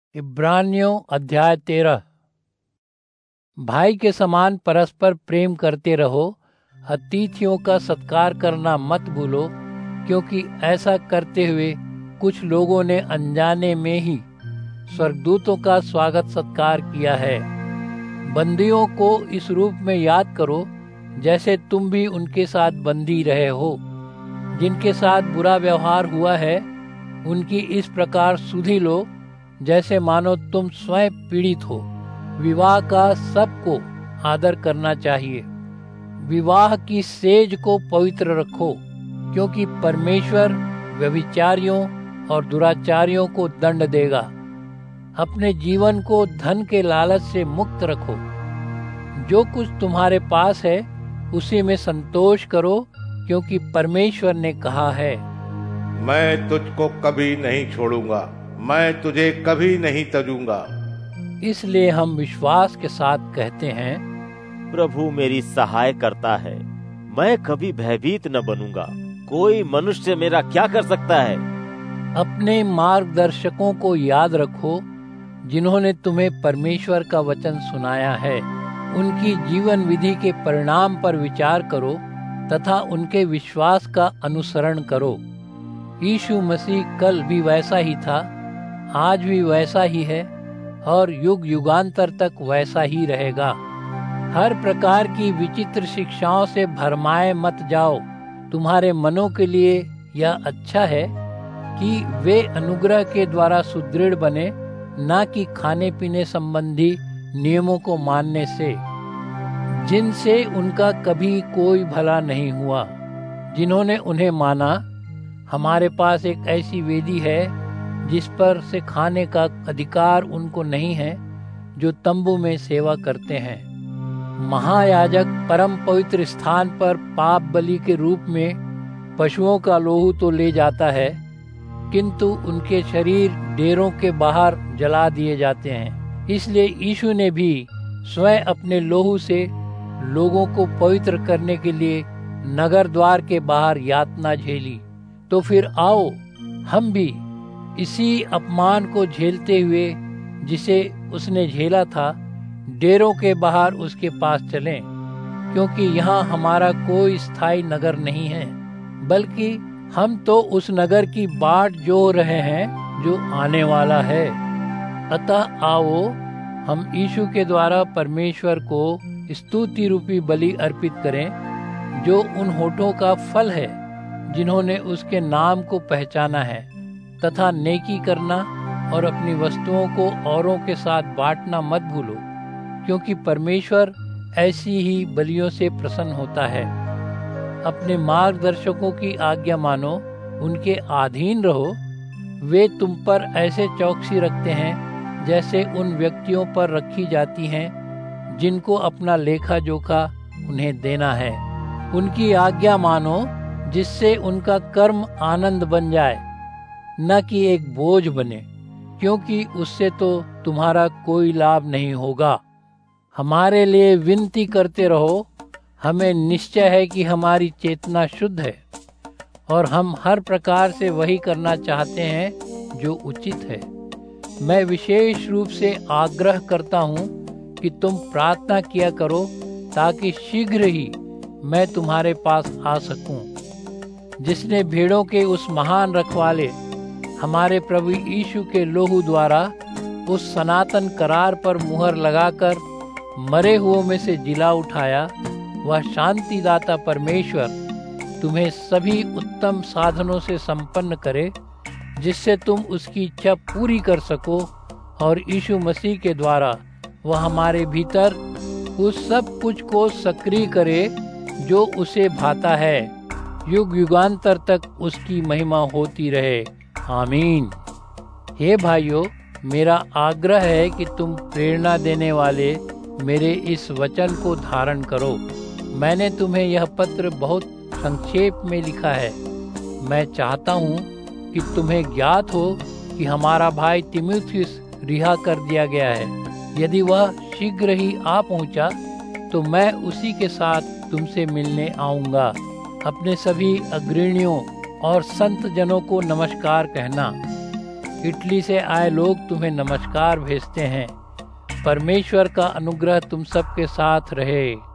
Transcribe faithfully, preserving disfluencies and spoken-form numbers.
इब्रानियों अध्याय तेरह। भाई के समान परस्पर प्रेम करते रहो, अतिथियों का सत्कार करना मत भूलो, क्योंकि ऐसा करते हुए कुछ लोगों ने अनजाने में ही स्वर्गदूतों का स्वागत सत्कार किया है। बंदियों को इस रूप में याद करो जैसे तुम भी उनके साथ बंदी रहे हो। जिनके साथ बुरा व्यवहार हुआ है उनकी इस प्रकार सुधि लो जैसे मानो तुम स्वयं पीड़ित हो। विवाह का सबको आदर करना चाहिए। विवाह की सेज को पवित्र रखो, क्योंकि परमेश्वर व्यभिचारियों और दुराचारियों को दंड देगा। अपने जीवन को धन के लालच से मुक्त रखो। जो कुछ तुम्हारे पास है उसी में संतोष करो, क्योंकि परमेश्वर ने कहा है, मैं तुझको कभी नहीं छोड़ूंगा, मैं तुझे कभी नहीं तजूंगा। इसलिए हम विश्वास के साथ कहते हैं, प्रभु मेरी सहाय करता है, मैं कभी भयभीत न बनूंगा। कोई मनुष्य मेरा क्या कर सकता है? अपने मार्गदर्शकों को याद रखो जिन्होंने तुम्हें परमेश्वर का वचन सुनाया है। उनकी जीवन विधि के परिणाम पर विचार करो तथा उनके विश्वास का अनुसरण करो। यीशु मसीह कल भी वैसा ही था, आज भी वैसा ही है और युग युगांतर तक वैसा ही रहेगा। हर प्रकार की विचित्र शिक्षाओं से भरमाए मत जाओ। तुम्हारे मनों के लिए यह अच्छा है कि वे अनुग्रह के द्वारा सुदृढ़ बने, न कि खाने पीने संबंधी नियमों को मानने से, जिनसे उनका कभी कोई भला नहीं हुआ। जिन्होंने उन्हें माना, हमारे पास एक ऐसी वेदी है जिस पर से खाने का अधिकार उनको नहीं है जो तंबू में सेवा करते हैं। महायाजक परम पवित्र स्थान पर पाप बलि के रूप में पशुओं का लोहू तो ले जाता है, किंतु उनके शरीर डेरों के बाहर जला दिए जाते हैं। इसलिए यीशु ने भी स्वयं अपने लोहू से लोगों को पवित्र करने के लिए नगर द्वार के बाहर यातना झेली। तो फिर आओ हम भी इसी अपमान को झेलते हुए जिसे उसने झेला था, डेरों के बाहर उसके पास चलें, क्योंकि यहाँ हमारा कोई स्थायी नगर नहीं है, बल्कि हम तो उस नगर की बाट जो रहे हैं जो आने वाला है। अतः आओ हम यीशु के द्वारा परमेश्वर को स्तुति रूपी बलि अर्पित करें, जो उन होठों का फल है जिन्होंने उसके नाम को पहचाना है, तथा नेकी करना और अपनी वस्तुओं को औरों के साथ बांटना मत भूलो, क्योंकि परमेश्वर ऐसी ही बलियों से प्रसन्न होता है। अपने मार्गदर्शकों की आज्ञा मानो, उनके अधीन रहो। वे तुम पर ऐसे चौकसी रखते हैं जैसे उन व्यक्तियों पर रखी जाती हैं जिनको अपना लेखा जोखा उन्हें देना है। उनकी आज्ञा मानो, जिससे उनका कर्म आनंद बन जाए, न कि एक बोझ बने, क्योंकि उससे तो तुम्हारा कोई लाभ नहीं होगा। हमारे लिए विनती करते रहो। हमें निश्चय है कि हमारी चेतना शुद्ध है और हम हर प्रकार से वही करना चाहते हैं जो उचित है। मैं विशेष रूप से आग्रह करता हूँ कि तुम प्रार्थना किया करो, ताकि शीघ्र ही मैं तुम्हारे पास आ सकूं। जिसने भेड़ों के उस महान रखवाले हमारे प्रभु यीशु के लोहू द्वारा उस सनातन करार पर मुहर लगाकर मरे हुओं में से जिला उठाया, वह शांतिदाता परमेश्वर तुम्हें सभी उत्तम साधनों से संपन्न करे, जिससे तुम उसकी इच्छा पूरी कर सको, और यीशु मसीह के द्वारा वह हमारे भीतर उस सब कुछ को सक्रिय करे जो उसे भाता है। युग युगांतर तक उसकी महिमा होती रहे। आमीन। हे भाइयों, मेरा आग्रह है कि तुम प्रेरणा देने वाले मेरे इस वचन को धारण करो। मैंने तुम्हें यह पत्र बहुत संक्षेप में लिखा है। मैं चाहता हूँ कि तुम्हें ज्ञात हो कि हमारा भाई तीमुथियुस रिहा कर दिया गया है। यदि वह शीघ्र ही आ पहुँचा तो मैं उसी के साथ तुमसे मिलने आऊँगा। अपने सभी अग्रणियों और संत जनों को नमस्कार कहना। इटली से आए लोग तुम्हें नमस्कार भेजते हैं। परमेश्वर का अनुग्रह तुम सबके साथ रहे।